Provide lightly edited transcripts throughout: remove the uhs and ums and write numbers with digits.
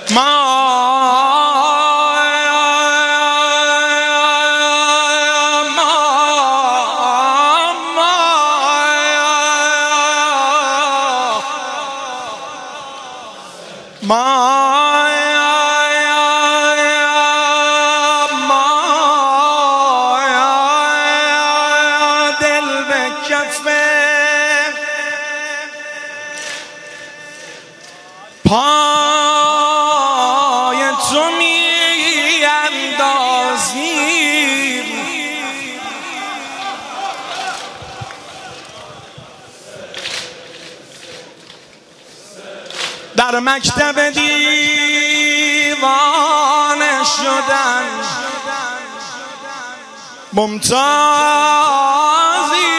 دل به کف پای تو می اندازیم، در مکتب دیوانه شدن ممتازی،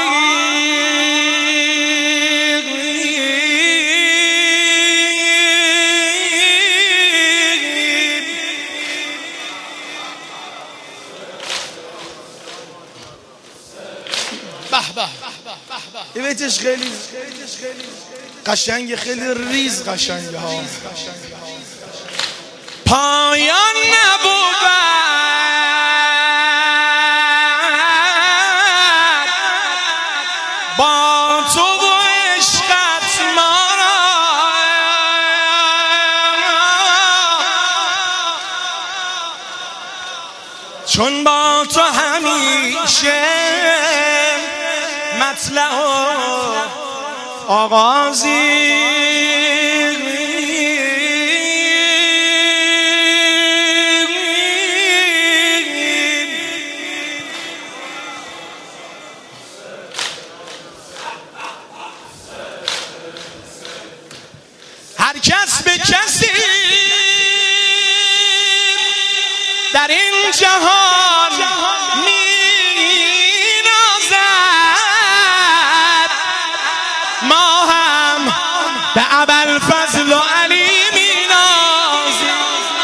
این بیتش خیلی قشنگه، خیلی ریز قشنگه ها. پایان نبود با تو و عشقت ما را، چون با تو همیشه مطلع و آغازی. هر کس به کسی در این جهان می‌نازد، ما هم به ابوالفضل و علی می‌نازیم.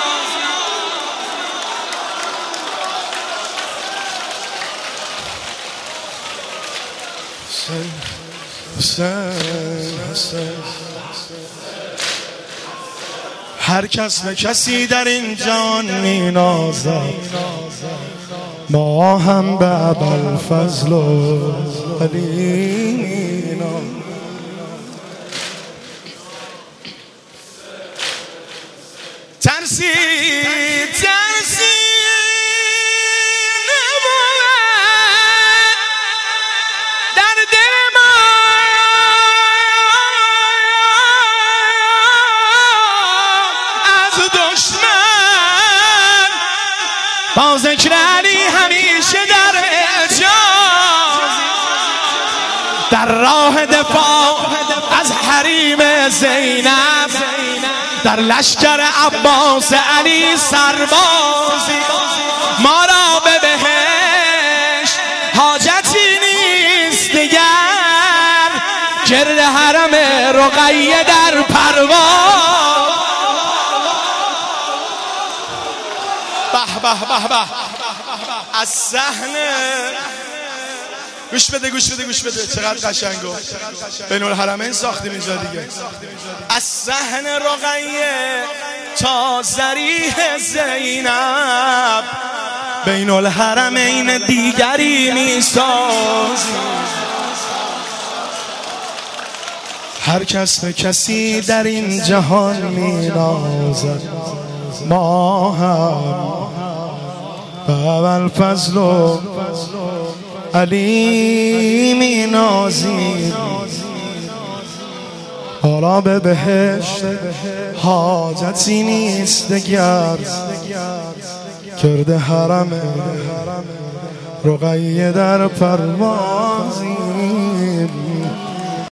هر کس به کسی در این جهان می‌نازد، ما هم به ابوالفضل و علی می‌نازیم. ترسی نبود در دل ما، از دشمن با ذکر علی همیشه در اعجاز، در راه دفاع از حریم زینب، در لشکر عباس علی سربازی. ما را به بهشت حاجتی نیست دیگر، گرد حرم رقیه در پرواز. به به به به از صحنه گوش بده چقدر قشنگه. بین الحرمین ساختیم اینجا دیگه. از صحن رقیه تا ضریح زینب، بین الحرمین دیگری میسازیم. هر کس به کسی در این جهان مینازد، ما هم به ابوالفضل و علی مینازیم. حالا به بهشت حاجتی نیست دگر، کرده حرم رقیه در پروازی.